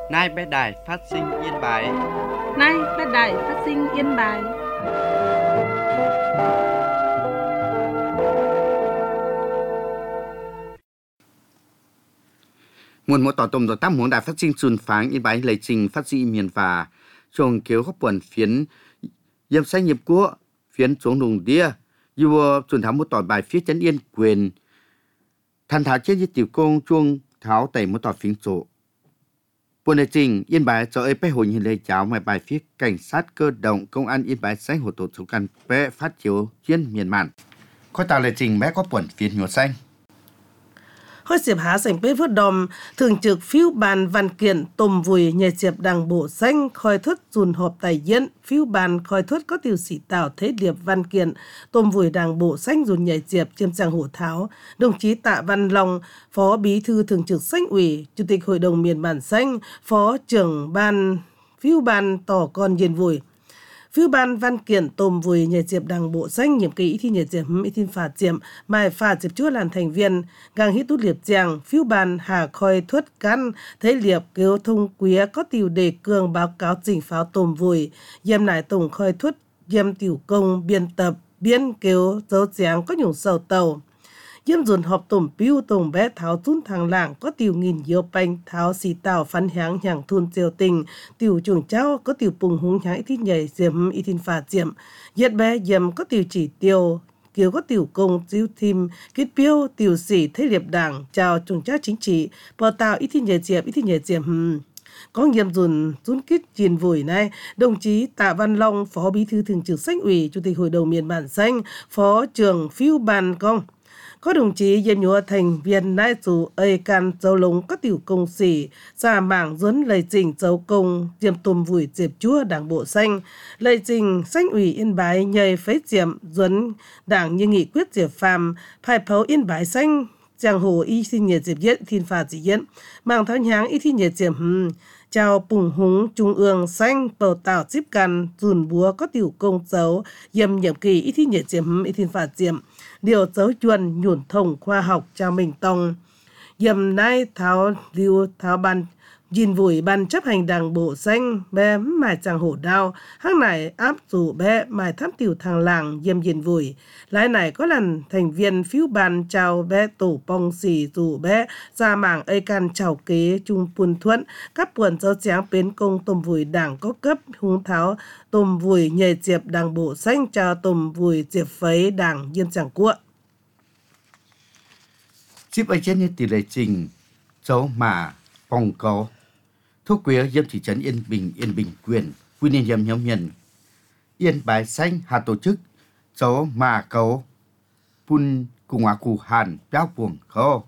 Nay bé đài phát sinh Yên Bái. Nay bé đài phát sinh Yên Bái. Nguồn một tỏ tôm rồi tám muốn đài phát sinh xuân pháng Yên Bái lấy trình phát sinh miền và trồng kéo khắp quần phiến dâm xanh nhập quốc phiến xuống đùng đĩa dù xuân thảo một tỏ bài phía chấn yên quyền thành thảo chết với tiểu công chuông tháo tẩy một tỏ phiến sổ. Buồn đề trình Yên Bái cho ấy bé hồi nhìn lấy cháu mà bài phía cảnh sát cơ động công an Yên Bái xanh hồ tổ số căn bé phát chiếu chuyên miền mạn. Khói tàu lệ trình bé có buồn phiến nhột xanh. Hội diệp há sảnh bế vớt đòm, thường trực phiếu bàn văn kiện tôm vùi nhờ diệp đảng bộ xanh khoi thất dùn họp tài diễn, phiếu bàn khoi thất có tiểu sĩ tạo thế điệp văn kiện tôm vùi đảng bộ xanh dùn nhờ diệp chiêm trang hổ tháo, đồng chí Tạ Văn Long, phó bí thư thường trực xanh ủy, chủ tịch hội đồng miền bản xanh, phó trưởng ban phiếu bàn tỏ con yên vùi. Phiếu ban văn kiện tôm vùi nhờ diệp đảng bộ xanh nhiệm kỳ thì nhờ diệp ý thiên phạt diệm mai phạt diệp chúa làm thành viên gang hít tút liệp giang phiếu ban hà khoi thuất căn thấy liệp kêu thông quý có tiểu đề cường báo cáo trình pháo tôm vùi diem nải tổng khoi thuất diem tiểu công biên tập biên kêu dấu giang có nhung sầu tàu diem dồn họp tôm piu tôm bé tháo tún thằng làng có tiểu nghìn nhiều bánh tháo xì tàu phán háng hàng thun triều tình tiểu chuồng cháu có tiểu bùng húng háng ít nhảy diệm ít thiên phạt diệm yết bé diệm có tiểu chỉ tiêu kiều có tiểu công diêu thim kết piêu tiểu sĩ thế liệp đảng chào chuồng cháu chính trị bò tàu ít thiên nhảy diệm có nghiệm dùn kít chiền vùi này, đồng chí Tạ Văn Long, phó bí thư thường trực xanh ủy, chủ tịch hội đồng miền bản xanh, phó trưởng phiếu bàn công. Có đồng chí Diêm Nhúa thành viên nai chủ ây can dấu lống các tiểu công sĩ ra mảng dẫn lời trình dấu công diêm tùm vùi diệp chúa đảng bộ xanh lời trình xanh ủy Yên Bái nhờ phế diệm dẫn đảng như nghị quyết diệp phàm phải phấu Yên Bái xanh giang hồ y xin nhiệt diệp yết thiên phạt dị yết mảng tháo nháng y thiên nhiệt diệp chào bùng húng trung ương xanh bầu tạo díp căn dùn búa có tiểu công dấu dìm nhiệm kỳ y thiên nhiệt diệp y thiên phạt diệp điều dấu chuồn nhuổn thông khoa học chào mình tông dầm nay tháo lưu tháo ban nhìn vùi ban chấp hành đảng bộ xanh bé mài chàng hổ đao hăng này áp dù bé mài thám tiểu thằng làng dầm nhìn vùi lái này có lần thành viên phiếu ban chào bé tổ bong xì dù bé ra mảng ây can chào kế chung buồn thuận các buồn dấu tráng bến công tôm vùi đảng có cấp hung tháo tôm vùi nhảy diệp đảng bộ xanh chào tôm vùi diệp phấy đảng diêm chẳng cuộn. Chip ấy trên như tỷ lệ trình dấu mà phòng có thuốc quế diêm thị trấn Yên Bình quyền quy niên hiểm nhóm nhân Yên Bái xanh hà tổ chức dấu mà cấu phun cùng hòa cụ hàn giáo buồng khô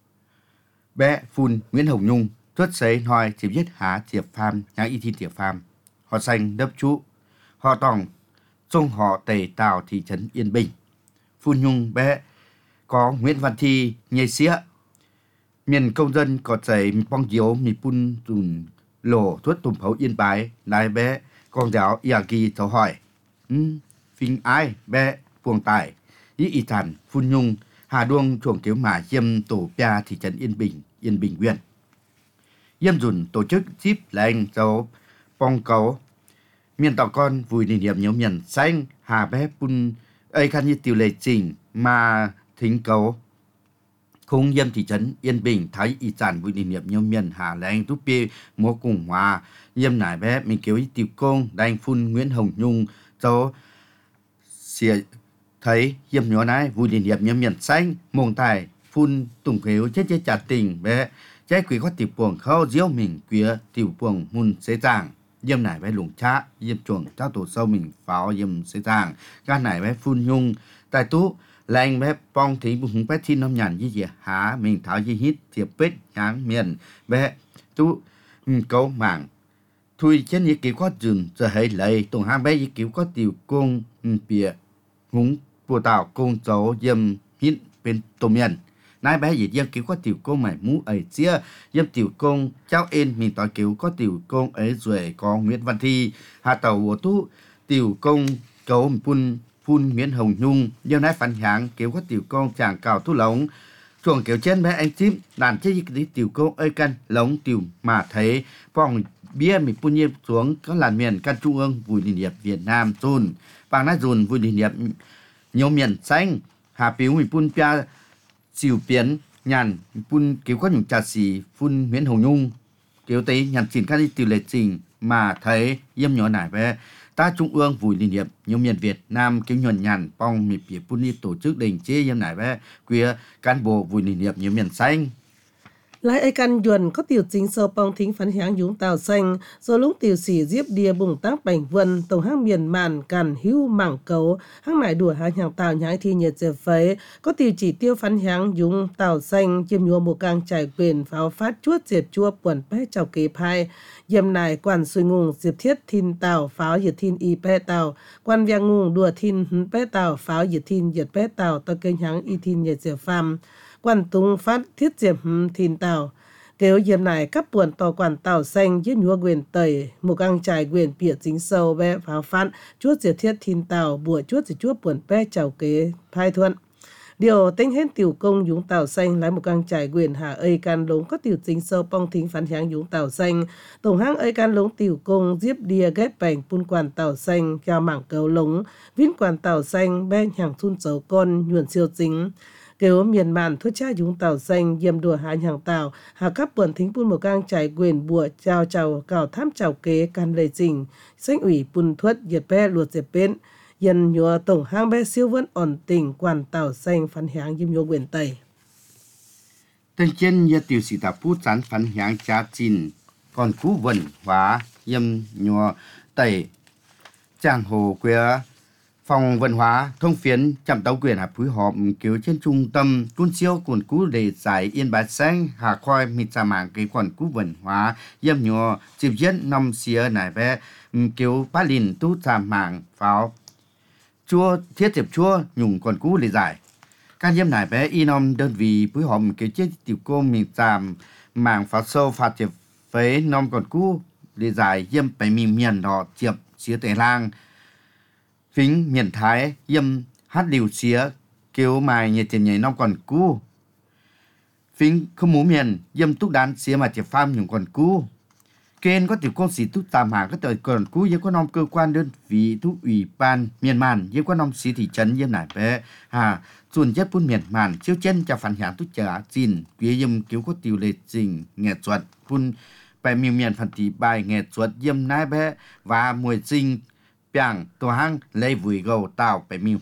bé phun Nguyễn Hồng Nhung tuất sấy nói chỉ biết há tiệp pham nhã y thiên tiệp pham họ xanh đấp chú họ tòng trong họ tề tào thị trấn Yên Bình phun Nhung bé có Nguyễn Văn Thi nhây xía miền công dân có dạy bong diếu mi pun dùn lồ thuất tùm phấu Yên Bái nái bé con giáo Yagi cháu hỏi phình ai bé buồng tải ý thản phun Nhung hà đuông chuồng kéo mà diêm tổ pia thị trấn Yên Bình huyện diêm dùn tổ chức chip lành cháu bong cấu miền tàu con vùi nền hiểm nhóm nhận xanh hà bé pun ấy khăn như tiểu lệ trình mà thính cấu khung diêm thị trấn Yên Bình thấy y sản vui niệm nhóm miền Hà Lan rút bia múa cùng hòa diêm nải bé mình kéo y tiểu công đang phun Nguyễn Hồng Nhung cháu xìa thấy diêm nhỏ này vui niệm nhóm miền xanh mông tài phun tùng kéo chết chặt tình bé trái quỷ có tiểu buồng khâu diếu mình quía tiểu buồng mun xế giảng diêm nải bé lủng chá diêm chuồng cháu tổ sâu mình pháo diêm xế giảng gan nải bé phun Nhung tại tú lành bé bong thì bùng bé thiên năm nhàn như gì há mình tháo gì hít thiệp bết nháng miền bé tú câu mảng thui trên những kiểu có dừng giờ hay lấy tổng hai bé những kiểu có tiểu công bìa húng bùa tạo công cháu diêm hít bên tổ miền nãy bé gì diêm kiểu có tiểu công mày mũ ấy chia diêm tiểu công cháu em mình tỏi kiểu có tiểu công ấy rồi có Nguyễn Văn Thi hạ tàu của tú tiểu công cấu phun Nguyễn Hồng Nhung do nãy phản hạng kiểu có tiểu công chàng cào tú lống chuồng kiểu trên bé anh chim đàn chơi cái tiểu công ơi căn lống tiểu mà thấy vòng bia mình phun nhiễm xuống các làn miền căn trung ương vui liên hiệp Việt Nam dùn bằng nát dùn vui liên hiệp nhiều miền xanh hà phiếu mình phun pia xỉu biến nhàn phun kiểu có những trà xỉ phun Nguyễn Hồng Nhung kiểu tế nhằm triển khai tiểu lệ trình mà thấy yếm nhỏ nải về ta trung ương vui liên hiệp nhiều miền Việt Nam kiểu nhuận nhàn phong mình phía phun đi tổ chức đình chế yếm nải về queer cán bộ vui liên hiệp nhiều miền xanh lại ai căn yuan có tiểu chính sơ pong thính phán háng dũng tàu xanh do lúc tiểu sĩ diếp đia bùng tác bành vân tổng hang miền màn càn hữu mảng cấu hang nải đùa hang hàng tàu nhái thi nhiệt dẹp phế có tiểu chỉ tiêu phán háng dũng tàu xanh chiêm nhua một càng trải quyền pháo phát chuốt diệt chua quần pé chào kế phai yếm nải quan xuôi ngung diệp thiết thin tàu pháo diệt thin y pé tàu quan viang ngung đùa thin pé tàu pháo diệt thin diệt pé tàu tàu kênh háng y thin nhiệt dẹp pham quan tung phát thiết diệp thìn tàu kéo yếm này các buồn tàu quản tàu xanh giết nhúa quyền tẩy một gang trải quyền bịa chính sâu bé pháo phát chuốt diệt thiết thìn tàu bùa chuốt diệt chuốt buồn bé chào kế phai thuận điều tính hết tiểu công dũng tàu xanh lái một gang trải quyền hạ ơi can lống có tiểu chính sâu pong thính phán háng dũng tàu xanh tổng hang ơi can lống tiểu công diếp đia ghép bành phun quản tàu xanh cho mảng cầu lống vin quản tàu xanh bé hàng thun dấu con nhuận siêu chính kéo miền màn thuốc cha dũng tàu xanh yếm đùa hai hàng tàu hà các buồn thính phun một gang trải quyền bùa chào chào cào tham chào kế can lệ trình xanh ủy phun thuất diệt bé luột diệt bên dân nhua tổng hang bé siêu vẫn ổn tình quản tàu xanh phán háng yếm nhua quyền tây tên trên như tiểu sĩ tạp phút sán phán háng cha chín còn cú vần hóa yếm nhua tây trang hồ quê phòng văn hóa thông phiến chậm tàu quyền hạ phối hợp kiểu trên trung tâm cuốn siêu cuốn cú để giải yên bái xanh hạ khoai mít sa mạng cái quản cú văn hóa yếm nhua dịp diễn năm xưa này về kiểu bá lìn tu sa mạng pháo chua thiết diệp chua nhung quản cú để giải các yếm này về y nom đơn vị phối hợp kiểu trên tiểu cô mít sa mạng pháo sâu phạt diệp phế nom quản cú để giải yếm phải miền đỏ diệp xía tề lang phính miền Thái yếm hát điều xía kêu mài nhiệt tiền nhảy non còn cú phính không muốn miền yếm túc đán xía mà chẹp pham những còn cú kênh có tiểu công sĩ túc tàm hàng các tờ còn cú yếm có nom cơ quan đơn vị thú ủy ban miền màn yếm có nom xí thị trấn yếm nải bé hà chuẩn chất phun miền màn chiếu chân cho phản hạng túc trả chín quý yếm cứu có tiểu lệ trình nghệ thuật phun bài miền phản tỷ bài nghệ thuật yếm nái bé và mùi sinh biangตัวห้างเลยวุ่ยเกาเต้าไปมิว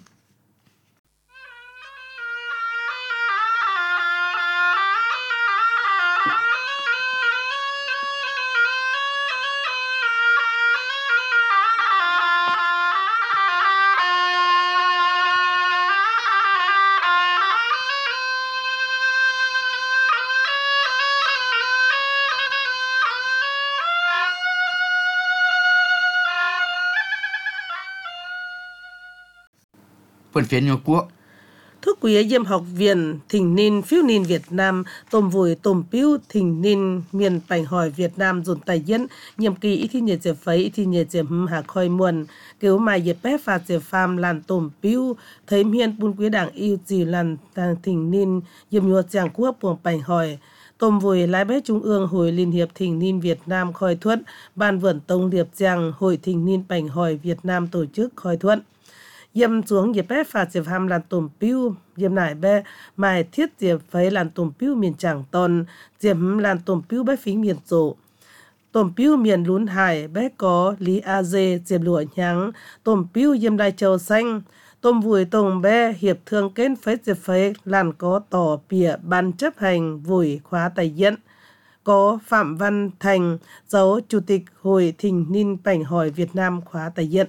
phần phiến nhiều quốc Thúc quý yếm học viện thỉnh ninh phiếu ninh Việt Nam tôm vùi tôm piu thỉnh ninh miền bành hỏi Việt Nam dồn tài diễn nhiệm kỳ ít thi nhiệt dẹp phấy ít thi nhiệt dẹp hạ khoi muôn kiểu mài dẹp bé phạt dẹp pham làn tôm piu thấy miền bún quý đảng yêu gì làn thỉnh ninh yếm nhuột giang quốc buồng bành hỏi tôm vùi lái bé trung ương hội liên hiệp thỉnh ninh Việt Nam khoi thuận ban vườn tông điệp giang hội thỉnh ninh bành hỏi Việt Nam tổ chức khoi thuận yếm xuống yếm bé phạt diệp ham làn tôm piu yếm nải bé mài thiết diệp phấy làn tôm piu miền chẳng ton diệp làn tôm piu bé phí miền rộ tôm piu miền lún hải bé có lý a dê diệp lụa nhắng tôm piu yếm đai châu xanh tôm vùi tông bé hiệp thương kết phấy diệp phấy làn có tỏ bìa ban chấp hành vùi khóa tài diễn có Phạm Văn Thành dấu chủ tịch hội thỉnh ninh bành hỏi Việt Nam khóa tài diễn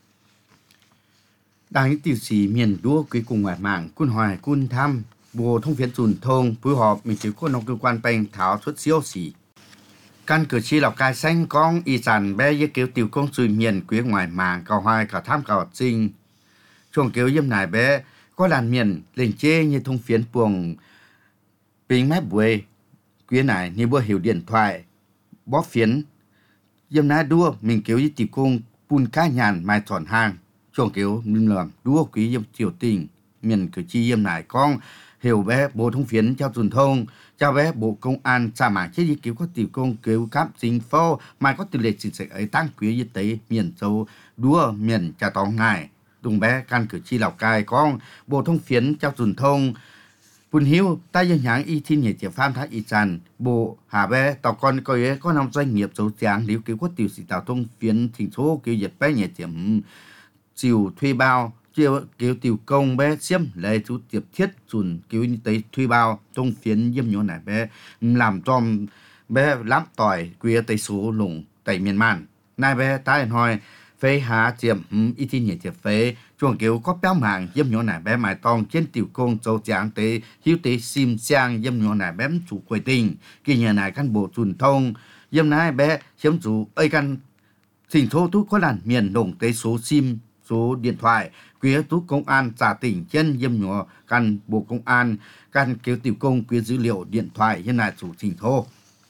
đang những tiểu sĩ miền đua cuối cùng ngoài mạng quân hoài quân thăm bộ thông phiến dùn thông phối hợp mình chỉ có nông cơ quan bành tháo xuất siêu sĩ căn cử tri Lào Cai xanh con y sản bé với kiểu tiểu công suy miền cuối ngoài mạng cầu hoài cả tham cầu sinh chuồng kiểu yếm nải bé có làn miền lên chê như thông phiến buồng bình mép buổi quý này như bữa hiểu điện thoại bóp phiến yếm nải đua mình kiểu với tiểu công pun cá nhàn mai thọn hàng chuồng kiểu mình làm đua quý yếm triều tình miền cử tri yếm nải con hiểu bé Bộ Thông phiến cho truyền thông, cho bé Bộ Công an trả mạng chế cứu có tiểu công cứu cấp chính phủ mà có tỷ lệ chính sách ấy tăng quý y tế miền châu đua miền trả tỏ ngài. Đúng bé căn cử chi Lào Cai con Bộ Thông phiến cho truyền thông Bùn hiếu, ta dân nhãn y thiên hệ chế phạm thác y tràn, bộ hà bé tàu con coi ấy có 5 doanh nghiệp dấu tráng nếu cứu có tiểu sĩ tạo thông phiến thỉnh số cứu dịch bé nhẹ tiệm chiều thuê bao, chiều cứu tiểu công bé xiêm lấy chú tiệp thiết dùn cứu như tế thuê bao thông phiến dâm nhỏ này bé làm cho bé lắm tỏi quý tế số lùng tại miền màn. Này bé ta hẹn hỏi phê hạ tiệm y thiên hệ chế phê chuồng kiểu có béo mạng dâm nhỏ này bé mài tòng trên tiểu công châu tráng tế hiếu tế sim sang dâm nhỏ này bé chủ quầy tình kỳ nhà này căn bộ truyền thông dâm này bé chiếm chủ ấy căn thỉnh số tú có làn miền đồng tế số sim số điện thoại quý tú công an trả tỉnh trên dâm nhỏ căn bộ công an căn kiểu tiểu công quý dữ liệu điện thoại hiện nay chủ thỉnh thô.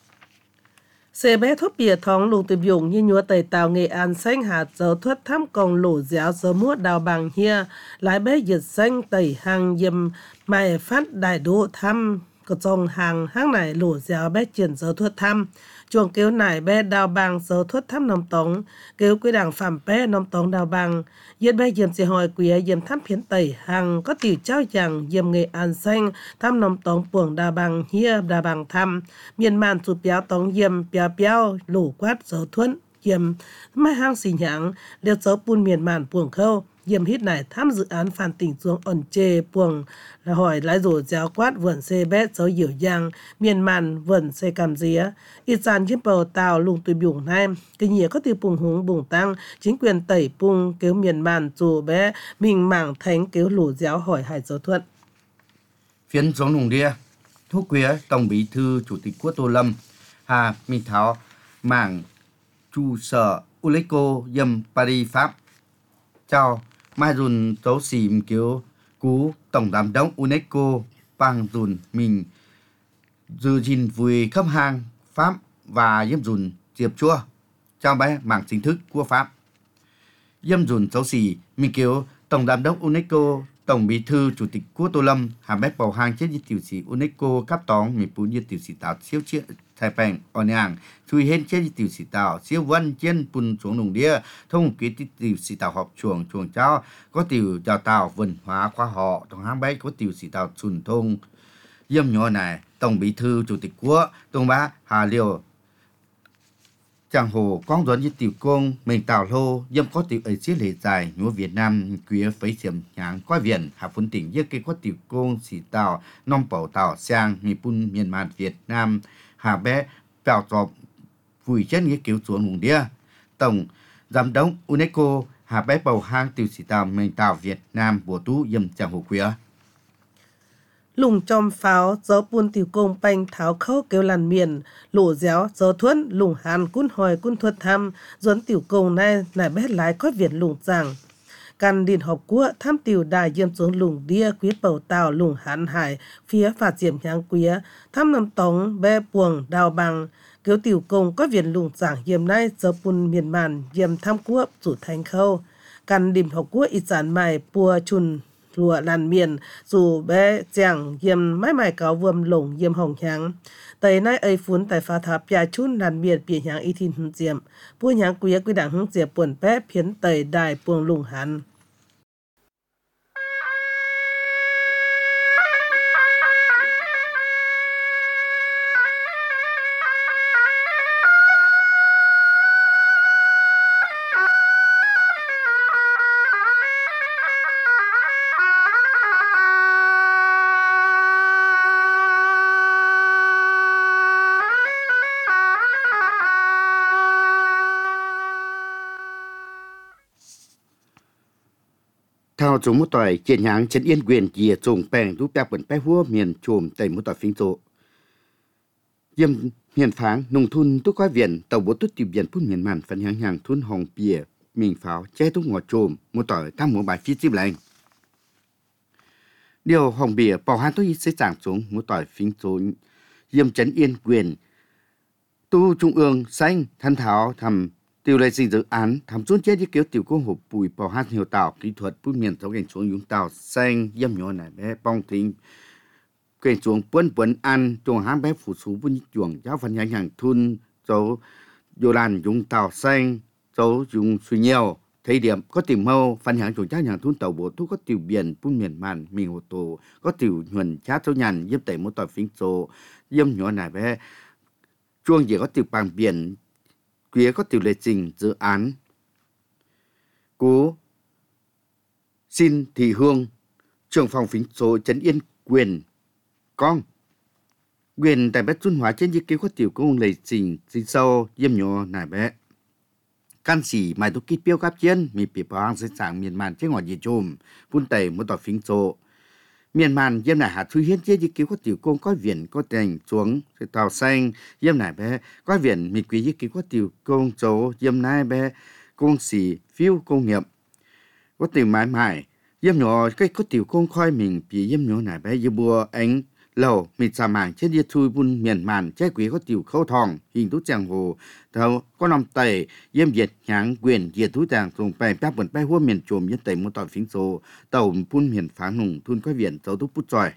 Xe bé thuốc bìa thóng lùng từ dùng như nhúa tẩy tàu Nghệ An xanh hạt dấu thuất thăm còng lỗ giáo dấu mua đào bằng hia lái bé giật xanh tẩy hàng dìm mày phát đại độ thăm có dòng hàng hang này lỗ giáo bé chuyển dấu thuất thăm chuồng kêu nải bé đào bằng dấu thuất thăm nông tống kêu quy đảng phạm bé nông tống đào bằng yên bé dìm sẽ hỏi quý dìm thăm phiến tẩy hàng có tiểu trao chẳng dìm Nghệ An xanh thăm nông tống buồng đào bằng hia đào bằng thăm miền màn sụp béo tống dìm béo lỗ quát dấu thuẫn dìm mai hang xì nhãng liệt dấu bùn miền màn buồng khâu dìm hít này thăm dự án phản tỉnh xuống ẩn chê buồng là hỏi lái rổ giáo quát vườn xe bét dấu dịu giang miền màn vườn xe cam día ít sàn chiếm bầu tàu lùng tùy bùng này cái nhía có tiêu bùng húng bùng tăng chính quyền tẩy bùng kêu miền màn dù bé mình mảng thánh kêu lũ giáo hỏi hải dấu thuận Phiến giống nùng đia thuốc quế tổng bí thư chủ tịch quốc Tô Lâm Hà Minh Tháo mảng trụ sở Uleco dâm Paris Pháp chào mai dùn tấu xìm kiểu cú tổng giám đốc UNESCO bằng dùn mình dư gìn vui cấp hàng Pháp và dâm dùn diệp chua chào bé mảng chính thức của Pháp dâm dùn tấu xì mình kiểu tổng giám đốc UNESCO tổng bí thư chủ tịch quốc Tô Lâm hà bét bầu hàng chết như tiểu sĩ UNESCO cấp tóng mình bún như tiểu sĩ tạo siêu chiếc Thái Bình, ở nhàng, chui hên chết tiểu sĩ tạo, siêu vân trên bùn xuống nùng đĩa, thông ký tiểu sĩ tạo học chuồng cháu, có tiểu đào tạo văn hóa khoa họ, trong hang bách có tiểu sĩ tạo truyền thông. Dâm nhỏ này, tổng bí thư chủ tịch quốc, tổng bá Hà Liêu, chàng hồ con dẫn như tiểu công, mình tạo lô, dâm có tiểu ấy xí lệ dài, nhúa Việt Nam, quý phấy xiểm nhàng qua viện, hạ phun tỉnh dơ cây có tiểu công, sĩ tạo, nông bảo tạo sang, mi bùn miền màn Việt Nam, hà bé tạo trọp vùi chân nghĩa cứu xuống vùng đĩa tổng giám đốc UNESCO hà bé bầu hang tiểu sĩ tạo mình tạo Việt Nam bùa tú dâm chàng hồ quía lùng chom pháo gió buôn tiểu công banh tháo khâu kêu làn miền lỗ giáo gió thuẫn lùng hàn cún hỏi cún thuật thăm dẫn tiểu công này lại bé lái có viện lùng giảng căn điện họp của tham tiểu đài dâm xuống lùng đia quý bầu tàu lùng hàn hải phía phạt diệm nhang quý tham nằm tống bé buồng đào bằng cứu tiểu công có viện lùng giảng diệm nay gió buôn miền màn diệm tham quốc chủ thành khâu căn điện họp của ít sản mài bùa chùn lùa làn miền dù bé chàng diệm mái mài cáo vườm lồng diệm hồng nhang tại nay ấy phun tại phá tháp nhà chun làn miền biển nhang y thiên hưng diệm bùa nhang quý quý đảng hưng diệm buồn bé phiến tây đài buồng lùng hàn theo chúng một tỏi chiến nhang chân yên quyền dìa trùng bèn rút bạc bẩn bé hua miền chùm tây một tỏi phinh rộ dâm miền pháng nông thôn tú quái viện tàu bố tút tìm viện phun miền màn phần hàng thôn hồng bìa mình pháo che tú ngọt chùm một tỏi tam một bài phi chip lành điều hồng bìa bảo hai tôi sẽ giảng xuống một tỏi phinh rộ dâm chân yên quyền tu trung ương xanh thân tháo thầm tiểu lệ sinh dự án thẩm xuống chết với kiểu tiểu công hộp bùi bảo hát nhiều tạo kỹ thuật bút miền thấu cảnh xuống dùng tạo xanh dâm nhỏ này bé bong thính quyền chuồng bún ăn chuồng hám bé phụ sú bún chuồng giáo phần hàng thun dấu dù làn dùng tàu xanh dấu dùng suy nhiều thời điểm có tìm mâu phần hàng chuồng cháu hàng thun tàu bộ thu có tiểu biển bún miền màn mình hồ tổ có tiểu nhuần chát số nhàn giúp tẩy một tỏi phím số dâm nhỏ này bé chuông gì có tiểu bằng biển quý có tiểu lệ trình dự án cố xin thị hương trưởng phòng phím số trấn yên quyền con quyền tại bé xuân hóa trên dưới kế có tiểu công lệ trình sinh sâu dâm nhỏ này bé căn sĩ mai tu kít biểu gấp chiến mi bị phang sẵn sàng miền màn trên ngọn gì chùm phun tẩy một tỏi phím số miền màn dâm này hạt thui hiến chế dưới kế có tiểu công có viện có thành xuống tàu xanh dâm này bé có viện mi quý dưới kế có tiểu công số dâm này bé công sĩ phiêu công nghiệp có tiểu mãi mãi dâm nhỏ cái có tiểu công khoi mình bị dâm nhỏ này bé như bùa ánh lầu mịt xà mảng trên địa thui bun miền màn trái quý có tiểu khâu thòng hình tú giang hồ thâu có nằm tẩy dâm diệt nháng quyền diệt tú giang dùng bè bác bẩn bè hua miền trồm nhân tẩy một tỏi phím số tàu bun miền phá nùng thun có viện tàu tú bút tròi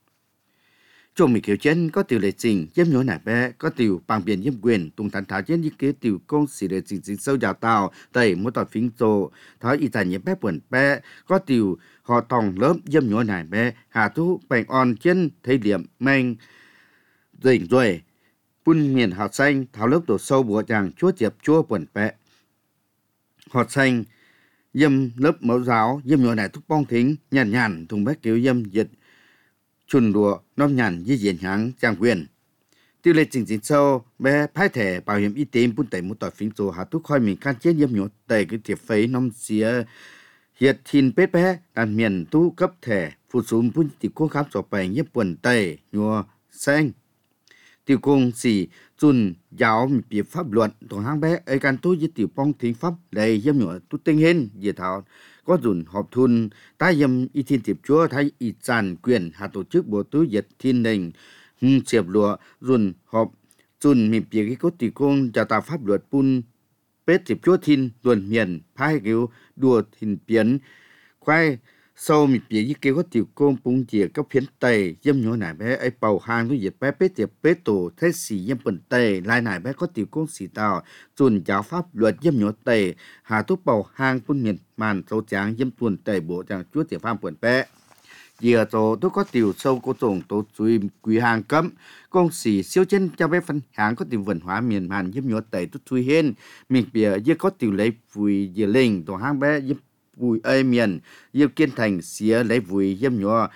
chồng mình kiểu chân có tiểu lệ trình dâm nhỏ này bé có tiểu bằng biển dâm quyền tung thản thảo trên như kế tiểu công sĩ lệ trình chính sâu đào tạo tẩy một tỏi phím số tháo y tài nhiễm bé bẩn bé có tiểu họ tòng lớp dâm nhỏ này bé hà thu bành on trên thấy điểm men rỉnh rồi bún miền hạt xanh tháo lớp đổ sâu bùa chàng chúa diệp chúa bẩn bé hạt xanh dâm lớp mẫu giáo dâm nhỏ này thúc bong thính nhàn nhàn thùng bé kiểu dâm diệt chun đùa nóm nhàn di diện háng trang quyền tiêu lệ trình chính sâu bé phái thẻ bảo hiểm y tế bún tẩy một tỏi phím số hà thúc khoi mình can chết dâm nhỏ tẩy cái tiệp phấy nóm xía hiệt thìn bết bé đàn miền tu cấp thẻ phụ súng bún tiểu công khám sổ bày nhếp quần tây nhua xanh tiểu công sĩ chun giáo bị pháp luật tổ hang bé ấy can tu với tiểu bong thính pháp đầy dâm nhựa tu tinh hen diệt thảo có dùn họp thun tái dâm y thiên tiệp chúa thay y tràn quyền hạ tổ chức bộ tứ diệt thiên đình chiệp lụa dùn họp chun mịp cái có tiểu công trả tạo pháp luật bún bết tiệp chúa thiên luận miền phái kiểu đùa thìn biến khoai sau mịp bị kêu có tiểu công bung chìa các phiến tây dâm nhỏ nải bé ấy bầu hàng đối diệt bé bết tiệp bết tổ thế sĩ dâm bẩn tây lai nải bé có tiểu công sĩ tàu chuẩn giáo pháp luật dâm nhỏ tây hà túc bầu hàng bún miền màn sâu tráng dâm tuần tây bộ tràng chúa tiểu phàm bẩn bé giờ tổ tôi có tiểu sâu có tổng tổ chui quý hàng cấm công sĩ siêu chân cho bé phân hàng có tiểu văn hóa miền màn dâm nhỏ tây tôi chui hen mình bìa giờ có tiểu lấy vui giờ linh tổ hàng bé dâm vui ơi miền dâm kiên thành xía lấy vui dâm nhỏ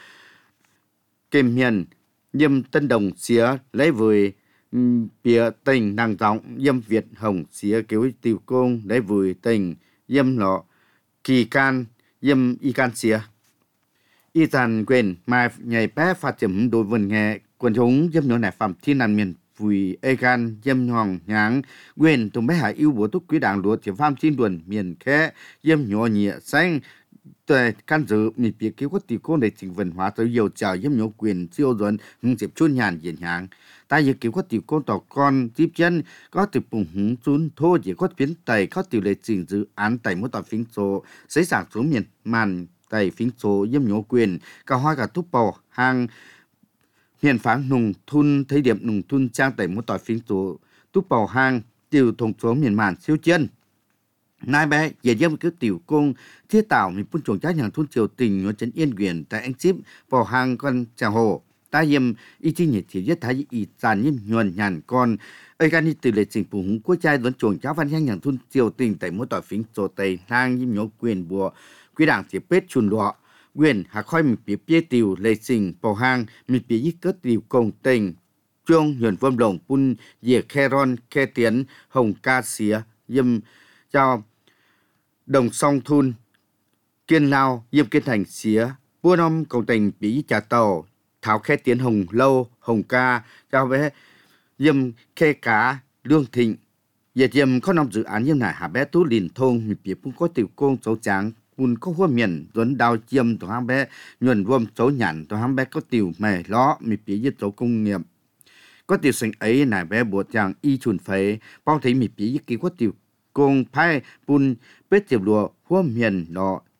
kem miền dâm tân đồng xía lấy vui bìa tình nàng giọng dâm Việt hồng xía kiểu tiểu công lấy vui tình dâm lọ kỳ can dâm y can xía y tàn quyền mà nhảy bé phát triển đối vần nghe quần chúng dâm nhỏ này phạm thiên nàn miền vui ê gan dâm hoàng nháng quyền tùng bé hải yêu bố túc quý đảng lúa chỉ phạm thiên đuần miền khẽ dâm nhỏ nhẹ xanh tại căn dự mình biết kêu có tiểu công để trình văn hóa tới nhiều chào dâm nhỏ quyền siêu dần hưng dịp chôn nhàn diện nháng tại giờ kêu có tiểu công tỏ con tiếp chân có tiểu bùng hứng chun thô chỉ có phiến tây có tiểu lệ trình dự án tây một tòa phiến số xây sản xuống miền màn tây phiến số dâm nhỏ quyền cả hoa cả túc bò hàng hiện phán nùng thun thấy điểm nùng thun trang tẩy một tỏi phiến số túc bò hàng tiểu thông số miền màn siêu chân nay bé giờ dâm cứ tiểu công thiết tạo mình phun chuồng trái hàng thun triều tình nhớ trấn yên quyền tại anh ship bò hàng con trà hồ ta dâm y chi nhiệt chỉ nhất thái y giàn nhiêm nhuần nhàn con ấy gan đi từ lệ trình phủ húng quốc trai vẫn chuồng cháo văn hàng hàng thun triều tình tại một tỏi phiến số tây hàng nhiêm nhớ quyền bùa quý đảng chỉ bết chun lọ quyền hạ khoi mình bị bia tiểu lệ trình bò hàng mình bị giết cất tiểu công tình chuông nhuần vâm lồng pun dìa khe ron khe tiến hồng ca xía dâm cho đồng song thun kiên lao dâm kiên thành xía bua nom cầu tình bị trà tàu thảo khe tiến hồng lâu hồng ca cho bé dâm khe cá lương thịnh giờ dâm có năm dự án dâm này hạ bé tú liền thôn mình bị cũng có tiểu công số tráng bún có hoa miền tuấn đào chiêm tổ hàng bé nhuần vôm số nhàn tổ hàng bé có tiểu mè ló mình bị giết số công nghiệp có tiểu sinh ấy này bé bộ chàng y chuồn phế bao thấy mình bị giết có tiểu công phai bún bết tiểu lùa hoa miền lọ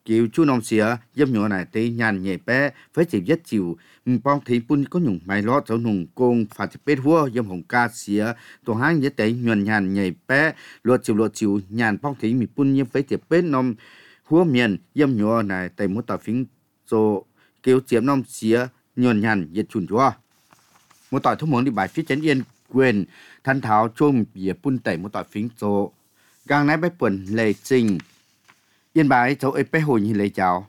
kiểu chú nông xía dâm nhỏ này tê nhàn nhẹ bé với chịu rất chịu bong thì bún có nhung mày lót cháu nùng công phạt bết hua dâm hồng ca xía tổ hang nhất tế nhuần nhàn nhẹ bé lột chịu nhàn bong thì mi bún như với chịu bết nông hua miền dâm nhỏ này tê một tàu phím rồi kiểu chiếm nông xía nhuần nhàn nhiệt chuẩn chúa một tàu thông muốn đi bài phía chấn yên quyền thanh thảo chung bìa bún tẩy một tàu phím rồi gang nãy bé quần lệ trình yên bài cháu ấy bé hồi như lệ chào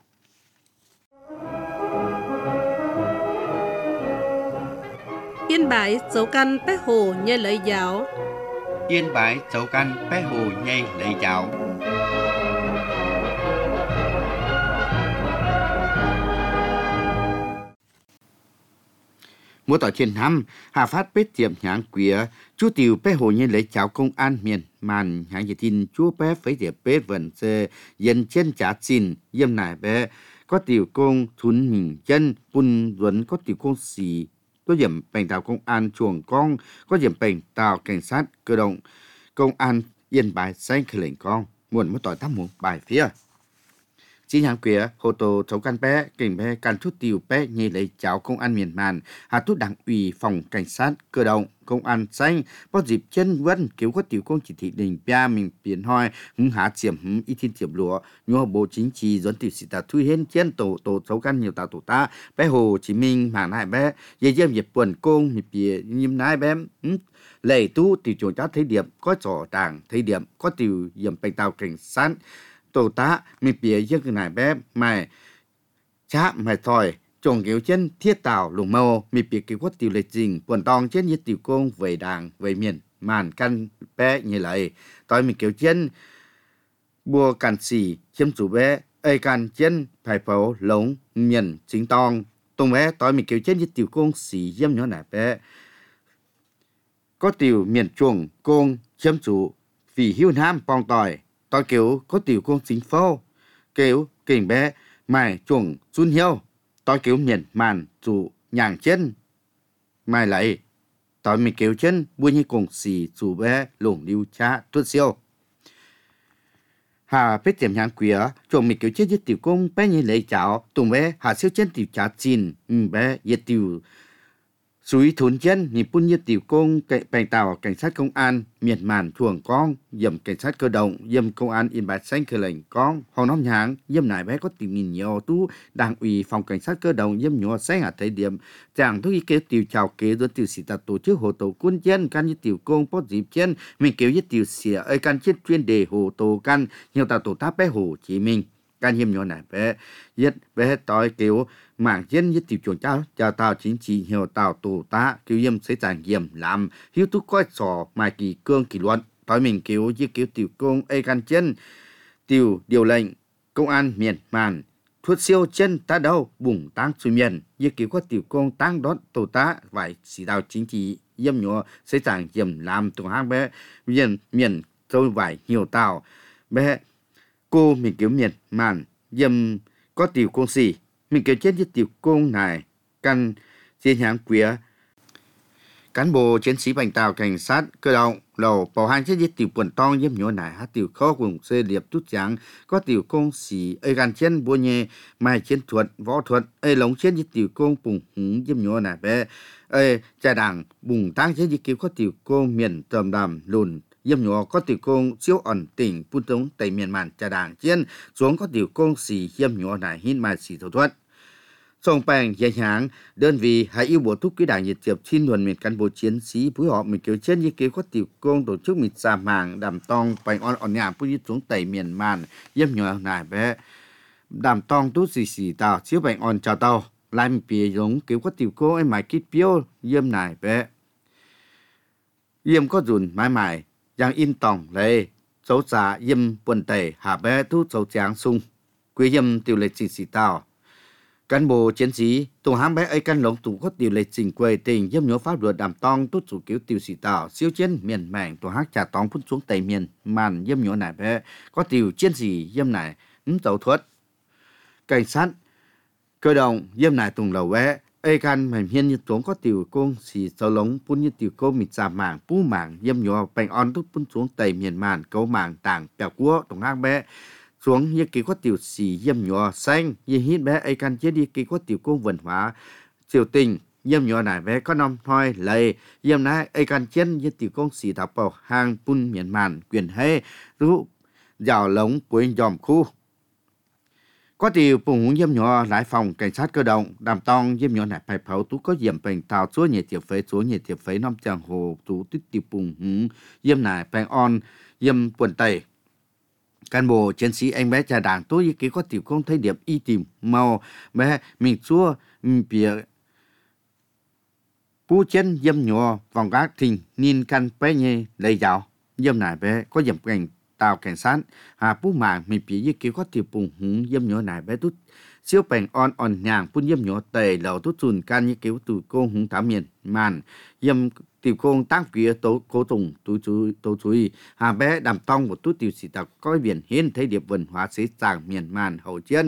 Yên bái dấu căn bé hồ như lấy giáo. yên bái cháu căn bé hồ nhây lệ chào mỗi tỏi trên năm hà phát bết tiệm nhãn quía chú tiểu bé hồ như lấy chào công an miền màn hãng dịch tin chú bé phải tiệm bết vận xe dân chân trả xin yếm nải bé có tiểu công thún mình chân bùn duẩn có tiểu công xì có điểm bành tàu công an chuồng con có điểm bành tàu cảnh sát cơ động công an yên bài xanh khởi lệnh con muộn mỗi tỏi thăm một bài phía chỉ nhãn quía hồ tô cháu căn bé cảnh bé can chút tiểu bé như lấy cháo công an miền màn hà tút đảng ủy phòng cảnh sát cơ động công an xanh có dịp chân vẫn cứu có tiểu công chỉ thị đình bia mình biến hoi hứng hạ chiếm ít thiên chiếm lúa nhua bộ chính trị dẫn tiểu sĩ ta thui hên chân tổ cháu căn nhiều tàu tổ ta bé Hồ Chí Minh mảng này bé dây dêm dịp buồn công mình bia nhím nái bé lệ tu tiểu chủ chát thấy điểm có trò đảng thấy điểm có tiểu điểm bành tàu cảnh sát tổ ta mình bịa dân cái này bé mày chá mày thòi trồng kiểu chân thiết tạo lùng mâu mình bịa kiểu quất tiểu lệ trình quần tòng trên như tiểu công về đảng về miền màn căn bé như lại tôi mình kiểu chân bùa càn xì chiếm chủ bé ơi càn chân phải phẫu lống miền chính tòng tông bé tôi mình kiểu chân như tiểu công xì dâm nhỏ này bé có tiểu miền chuồng công chiếm chủ vì hiếu nam bong tỏi tôi kiểu có tiểu công chính phố kiểu kinh bé mày chuồng chun hiếu tôi kiểu miền màn chủ nhàng chân mày lại tôi mình kiểu chân buôn như cùng xì chủ bé lủng lưu cha tuốt siêu hà biết tiệm nhàng quỷ chuồng mình kiểu chân với tiểu công bé như lấy cháo tùng bé hà siêu chân tiểu cha chín bé với tiểu suy thốn chân nhịp buôn như tiểu công cậy bành tàu cảnh sát công an miền màn chuồng con dầm cảnh sát cơ động dầm công an yên bái xanh khởi lệnh con hòn nóm nháng dầm nải bé có tìm nhìn nhiều tu đảng ủy phòng cảnh sát cơ động dầm nhỏ xanh ở thời điểm chẳng thu ý kế tiểu chào kế do tiểu sĩ ta tổ chức hộ tàu quân chân can như tiểu công bót dịp chân mình kéo như tiểu sĩ ơi can chết chuyên đề hộ tàu can nhiều tàu tổ tác bé Hồ Chí Minh can hiểm nhỏ nải bé nhất bé tối kiểu mảng dân như tiểu chuẩn chào tàu chính trị nhiều tàu tổ tá kiểu yếm sẽ trải nghiệm làm hiếu tú coi sò mai kỳ cương kỷ luật tối mình kiểu như kiểu tiểu công ai can chân tiểu điều lệnh công an miền màn thuốc siêu chân ta đâu bùng tăng suy miền như kiểu có tiểu công tăng đón tổ tá phải chỉ đạo chính trị yếm nhỏ sẽ trải nghiệm làm tổ hang bé miền tôi phải nhiều tàu bé cô mình kiểu miền màn yếm có tiểu công gì mình kêu chết với tiểu công này căn trên hàng quía cán bộ chiến sĩ bành tàu cảnh sát cơ động lầu bảo hàng chết với tiểu quần tong dâm nhỏ này hát tiểu kho cùng xe liệp tút trắng có tiểu công sĩ ơi gan chân bua nhẹ mai chiến thuật võ thuật ơi lống chết với tiểu công bùng hứng dâm nhỏ này bé ơi trà đảng bùng tăng chết với kiểu có tiểu công miền tầm đàm lùn dâm nhỏ có tiểu công siêu ẩn tỉnh phun tống tại miền màn trà đảng chiến xuống có tiểu công sĩ dâm nhỏ này hít mai xì thổ thuật song bang dạy hãng đơn vị hãy yêu bổ túc quý đảng nhiệt tiệp xin luận miền cán bộ chiến sĩ phối hợp mình kiểu trên như kế có tiểu công tổ chức mình xa màng đàm tong bành on nhà phun như xuống tây miền màn dâm nhỏ này bé đàm tong tú xì tàu chiếu bành on chào tàu lại mình bìa giống kiểu có tiểu công ấy mãi kít piêu dâm này bé dâm có dùn mãi giang in tòng lệ dấu giá dâm buồn tẩy hạ bé tú dấu tráng sung quý dâm tiểu lệ xì tàu cán bộ chiến sĩ tổ hãng bé ấy căn lồng tủ có tiểu lệ trình quầy tình dâm nhớ pháp luật đàm tong tốt chủ kiểu tiểu sĩ tạo siêu chiến miền mảng tổ hãng trà tong phun xuống tây miền màn dâm nhớ này bé có tiểu chiến sĩ dâm này tàu thuật cảnh sát cơ động dâm này tùng lầu bé ấy căn mềm hiên như xuống có tiểu công xì sâu lống phun như tiểu công mịt giả mảng pu mảng dâm nhớ bành on tốt phun xuống tây miền màn câu mảng tảng bèo cua tổ hãng bé xuống như kỳ có tiểu sĩ yếm nhỏ xanh như hít bé ai can chế đi kỳ có tiểu công văn hóa triều tình yếm nhỏ này bé có năm thôi lầy yếm nái ai can chiến như tiểu công sĩ thảo bảo hàng pun miền màn quyền hay rú giàu lống cuối dòm khu có điều bùng yếm nhỏ lại phòng cảnh sát cơ động đàm tông yếm nhỏ này phải pháo tú có yếm bệnh tàu chúa nhiệt tiểu phế chúa nhiệt tiểu phế năm chàng hồ tú tích tiểu bùng yếm này phải on yếm quần tây cán bộ chiến sĩ anh bé trà đảng tôi ý có tiểu công thấy điểm y tìm màu bé mình chúa bìa pu chân yếm nhỏ vòng gác thình nhìn căn bé nhê lấy giáo yếm này bé có yếm cảnh tàu cảnh sát hà pu màng mình bìa ý có tiểu bùng yếm nhỏ này bé tút siêu bèn on nhàng pun yếm nhỏ tề lầu tút chùn can ý từ công hùng thảo miền màn yếm tiểu công tăng kia tố cố tùng tố chui hà bé đàm tông một chút tiểu sĩ tộc có biển hiến thấy điệp文hóa xế sàng miền màn hậu chiến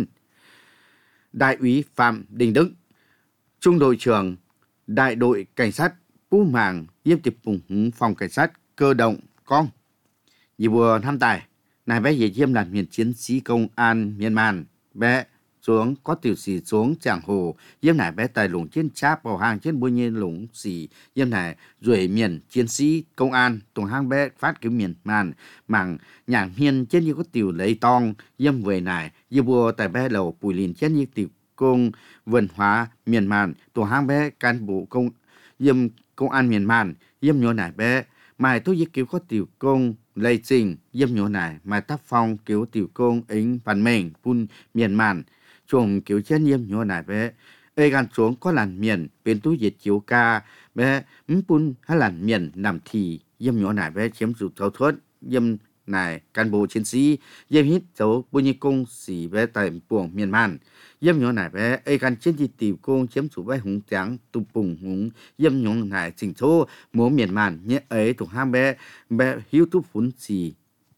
đại úy Phạm Đình Đức trung đội trưởng đại đội cảnh sát Pú Màng yếm tiệp bùng phòng cảnh sát cơ động con dì vừa tham tài này bé về chiêm làm miền chiến sĩ công an miền màn bé xuống có tiểu sĩ xuống chẳng hồ yếm này bé tài lủng trên cháp vào hàng trên bôi nhiên lủng sĩ yếm này rồi miền chiến sĩ công an tuồng hang bé phát cứu miền màn mảng nhàng hiên trên như có tiểu lấy tong yếm về này yếm bùa tại bé lầu bùi lìn trên như tiểu công văn hóa miền màn tuồng hang bé cán bộ công yếm công an miền màn yếm nhỏ này bé mai tôi yếm cứu có tiểu công lây trình yếm nhỏ này mai tác phong cứu tiểu công ính phản mình pun miền màn chuồng kiểu chân yếm nhỏ này bé ê gan xuống có làn miền bên túi dịch chiếu ca bé pun hay làn miền nằm thì yếm nhỏ này bé chiếm dụng thấu thuất yếm này cán bộ chiến sĩ yếm hít dấu bôi như công sĩ bé tại buồng miền màn yếm nhỏ này bé ê gan trên đi tiểu công chiếm dụng bé hùng trắng tụ bùng hùng yếm nhỏ này chỉnh số múa miền màn nhé ấy thuộc hang bé hiếu thúc phun xì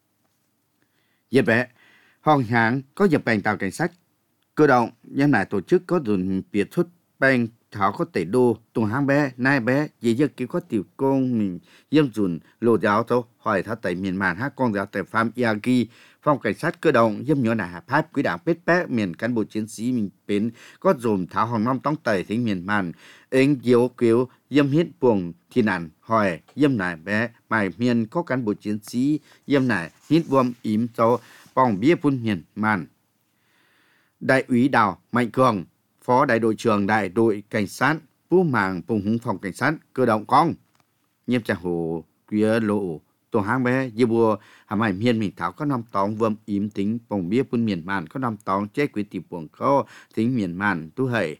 yếm bé hòn háng có dập bèn tàu cảnh sát cơ động nhân này tổ chức có dùn biệt xuất bang thảo có tẩy đô tuồng hang bé nai bé dễ dàng cứu có tiểu công mình yếm dùn lô giáo thôi hỏi thảo tẩy miền màn hát con giáo tại farm Yagi phòng cảnh sát cơ động yếm nhỏ này pháp quý đảng pết bé miền cán bộ chiến sĩ mình bến có dùm thảo hòn năm tông tẩy thính miền màn anh diếu cứu yếm hít buồng thì nản hỏi yếm này bé mày miền có cán bộ chiến sĩ yếm này hít vuông ím cho bong bia phun miền màn đại úy Đào Mạnh Cường phó đại đội trưởng đại đội cảnh sát Pú Màng Pùng Hùng phòng cảnh sát cơ động con nhiếp trả hồ quía lộ tổ hang bé dê bùa hàm hải miền mình thảo có năm tóng vâm ím tính bong bia phun miền màn có năm tóng chế quý tỷ buồng khô tính miền màn tu hầy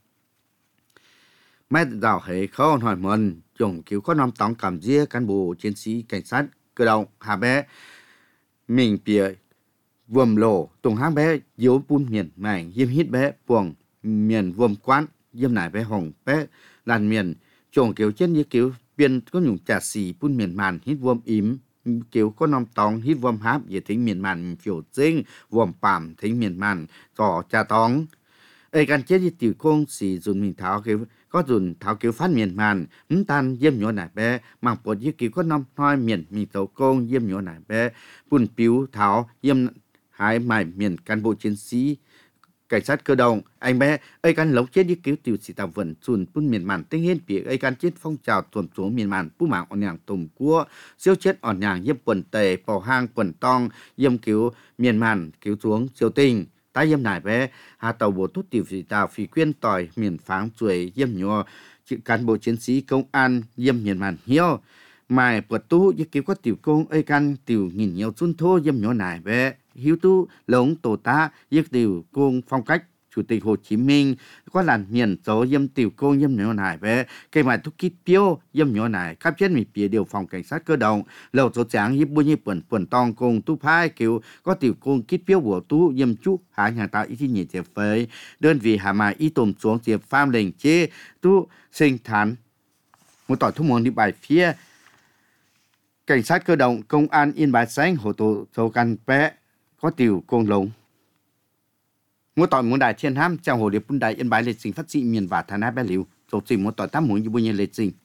mai đào hầy khô hỏi mần chồng cứu có năm tóng cảm dĩa cán bộ chiến sĩ cảnh sát cơ động hà bé mình bìa vườm lỗ tuồng hang bé yếu pun miền mảnh yếm hít bé buồng miền vườm quán yếm nải bé hồng bé làn miền chồng kiểu chân như kiểu biên có nhung trà xì pun miền màn hít vườm ím kiểu có năm tóng hít vườm háp về tính miền màn phiểu dinh vườm pàm tính miền màn tỏ trà tóng ấyกันchết như tiểu công xì dùn mình tháo kiểu có dùn tháo kiểu phát miền màn tan yếm nhỏ nải bé mang bột như kiểu có năm thôi miền mình tàu công yếm nhỏ nải bé pun piu tháo yếm hai mải miền cán bộ chiến sĩ cảnh sát cơ động anh bé ấy can lấu chết đi cứu tiểu sĩ tàu vận chùn pun miền màn tinh hiến bị ấy can chết phong trào tuần xuống miền màn Pú Màng on nhàng tùm cua siêu chết on nhàng yếm quần tề bỏ hang quần tong yếm cứu miền màn cứu xuống siêu tình tái yếm nải bé hà tàu bộ tốt tiểu sĩ tàu phi quyên tỏi miền pháng chuối yếm nhỏ cán bộ chiến sĩ công an yếm miền màn hiếu mài bật tú như cứu có tiểu công ấy can tiểu nhìn nhiều chun thô yếm nhỏ nải bé hiếu tu lống tổ tá yếm tiểu công phong cách chủ tịch Hồ Chí Minh có làn miền số yếm tiểu công yếm nhỏ nải bé cây mài thúc kít piêu yếm nhỏ nải cấp trên mình bìa điều phòng cảnh sát cơ động lầu số tráng yếm bôi như quần tong công tu phai kiểu có tiểu công kít piêu của tu yếm chú hạ nhà tạo ý nhị tiệp phơi đơn vị hà mài ý tôm xuống tiệp farm lệnh chế tu sinh thán một tỏi thu môn đi bài phía cảnh sát cơ động công an Yên Bái Xanh hồ tổ số căn bé có tiểu công lống một tỏi muốn đại thiên ham trong hồ điệp bún đại Yên Bái lịch trình phát trị miền và thà na bé liu số trình một tỏi tám muốn như bôi như lịch trình